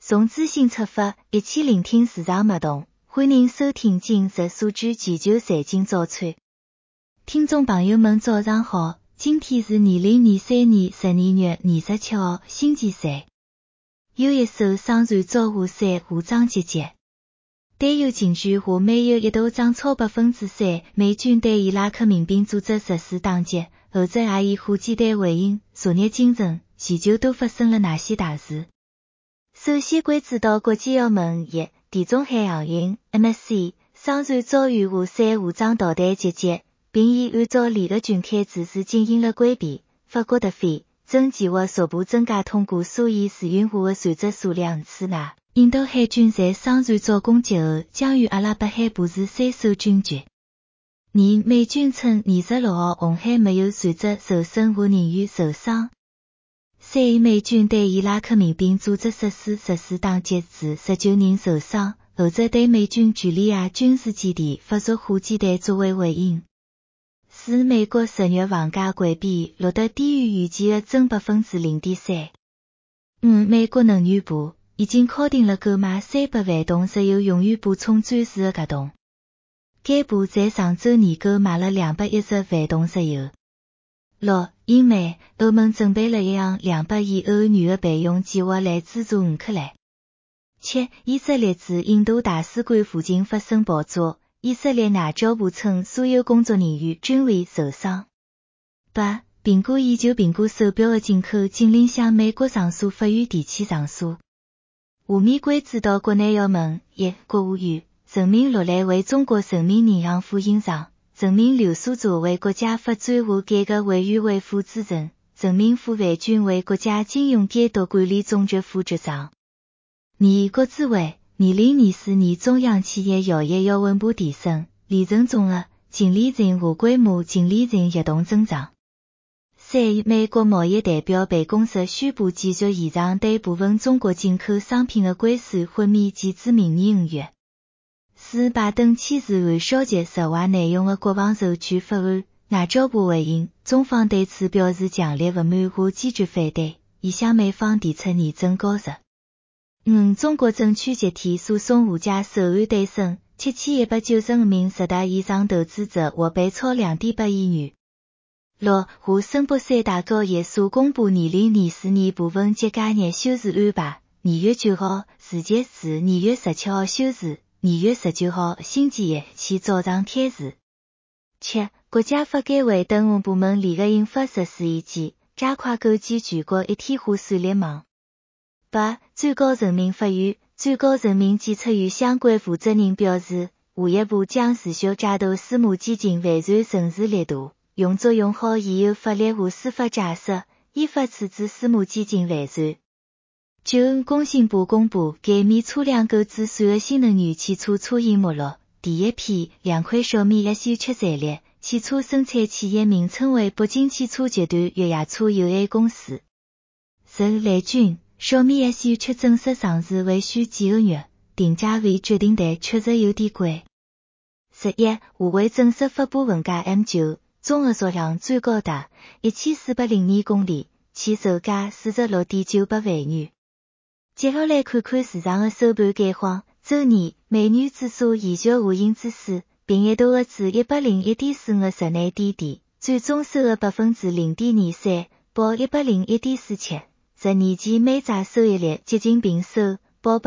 从资讯出发，一起聆听市场脉动。欢迎收听今日数据全球财经早餐。听众朋友们早上好，今天是2023年12月27号，星期三。有一艘商船遭下山下涨急剧。担忧情绪下，美油一度涨超 3%， 美军对伊拉克民兵组织实施打击，后者也以火箭弹回应。昨日清晨，全球都发生了哪些大事？首先关注到国际要闻一，地中海航运 MSC 商船遭遇下山下涨导弹袭击，并已按照离岸军开指示进行了规避。法国特飞正计划逐步增加通过苏伊士运河的船只数量。此外，印度海军在商船遭攻击后，将与阿拉伯海部署3艘军舰。二，美军称26号红海没有船只受损或人员受伤。3，美军对伊拉克民兵组织实施打击致19人受伤，后者对美军叙利亚军事基地发射火箭弹作为回应。4，美国10月房价贵比录得低于预期的增 0.3%。5，美国能源部已经敲定了购买300万桶石油用于补充战事的合同。该部在上周年购买了210万桶石油。6，英美欧盟准备了一项200亿欧元的备用计划来资助乌克兰。7，以色列驻印度大使馆附近发生爆炸，以色列外交部称所有工作人员均未受伤。8，苹果研究苹果手表的进口禁令向美国上诉法院提起上诉。下面关注到国内要闻一，国务院人民落来为中国人民银行副行长，人民流苏座为国家发展和改革委员会副主任，人民副万军为国家金融监督管理总局副局长。2，国资委2024年中央企业效益要稳步提升，利润总额、净利润和规模净利润一同增长。3，美国贸易代表办公室宣布继续延长对部分中国进口商品的关税豁免截至明年5月。4，拜登签署按消极涉华内容的国防授权法案，外交部回应，中方对此表示强烈不满和坚决反对，已向美方提出严正交涉。5，中国证券集体诉讼无价首案对审，7195名10大以上投资者获赔超2.8亿元。6，华申博三大交易所公布2024年部分节假日休市安排，2月9号世节至2月17号休市，2月19号星期一起早上开市。7，国家发改委等部门联合印发实施意见，加快构建全国一体化算力网。8，最高人民法院、最高人民检察院相关负责人表示，下一步将持续加大司马监禁完善程序力度，用作用好现有法律和司法解释，依法处置司马监禁完善。9，工信部公布减免车辆购置税的新能源汽车车型目录，第一批2款小米 SU7 战略汽车生产企业名称为北京汽车集团越野车有限公司。10，雷军小米 SU7 正式上市为需几个月，定价未决定但确实有点贵。11，华为正式发布文价 M9， 综合续航最高达1402公里，其售价46.98万元。接下来看看市场的收盘概况。周二，美元指数延续下行之势，并一度至 101.45 的室内低点，最终收了 0.23%， 报 101.47。10年期美债收益率接近平收，报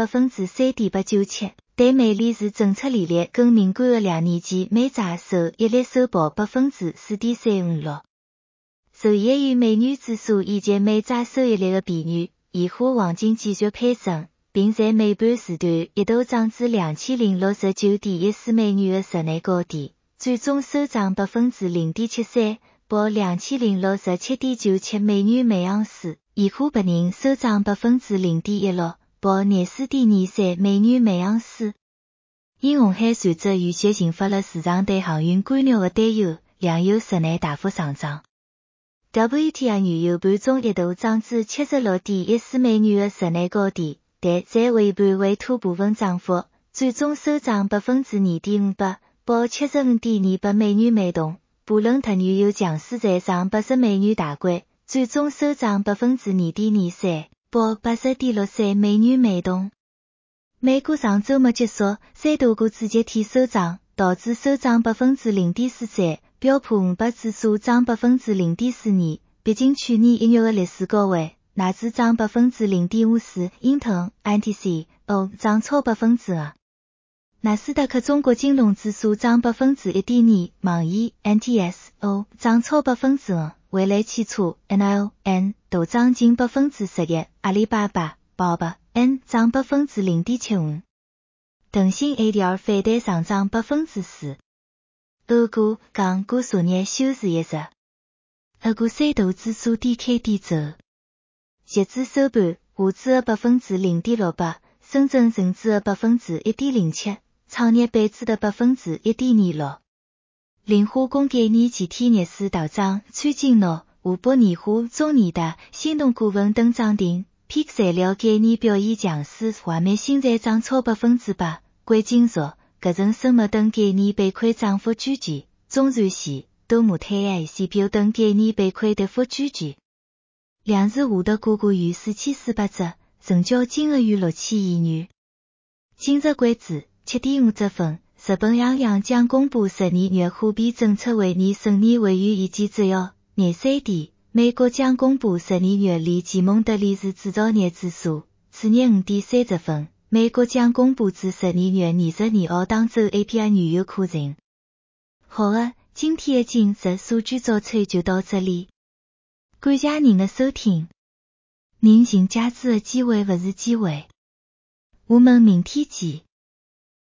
3.897%， 但美联储政策利率更敏感的2年期美债收益率收报 4.356%。受益于美元指数以及美债收益率的便宜，现货黄金继续攀升，并在尾盘时段一度涨至 2069.14 美元的室内高点，最终收涨 0.73%， 报 2067.97 美元每盎司。现货白银收涨 0.16%， 报 24.23 美元每盎司。因红海船只遇袭引发了市场对航运干扰的担忧，粮油室内大幅上涨。WTI 原油盘中一度涨至 76.14 美元的室内高点，但在尾盘回吐部分涨幅，最终收涨 2.58%， 报 75.28 美元每桶。布伦特原油强势站上80美元大关，最终收涨 2.23%， 报 80.6 美元每桶。美股上周末结束，三大股指集体收涨，道指收涨 0.43%， 标普500指数涨 0.42%， 逼近去年1月的历史高位，纳指涨 0.54%， Intel、NTC、O 涨超 2%。纳斯达克中国金融指数涨 1.2%， 网易、NTS、O 涨超 5%， 蔚来汽车、NIO、N 都涨近 11%， 阿里巴巴、宝巴、N 涨 0.75%。腾讯 ADR 反弹上涨 4%。欧股、港股昨日休市一日。欧股三大指数低开低走。截至收盘，沪指的 0.68%， 深圳成指的 1.07%， 创业板指的 1.26%。莲花公概念集体逆势大涨，川金诺、湖北年华、中年达、新动股份等涨停。PIK 材料概念表现强势，画面新材涨超 8%， 贵金属、格成生物等概念被亏涨幅居前，中燃气、多模态 ICPO 等概念被亏跌幅居前。两市下跌股价逾4400只，成交金额逾6000亿元。今日关注7.5分，日本央行将公布12月货币政策会议审议会议意见摘要。廿3点，美国将公布12月利奇蒙德利日制造业指数。次日5点30分，美国将公布至12月22号当周 API 原油库存。好了，今天的今日数据早餐就到这里。感谢您的收听。您寻价值的机会不是机会。我们明天见。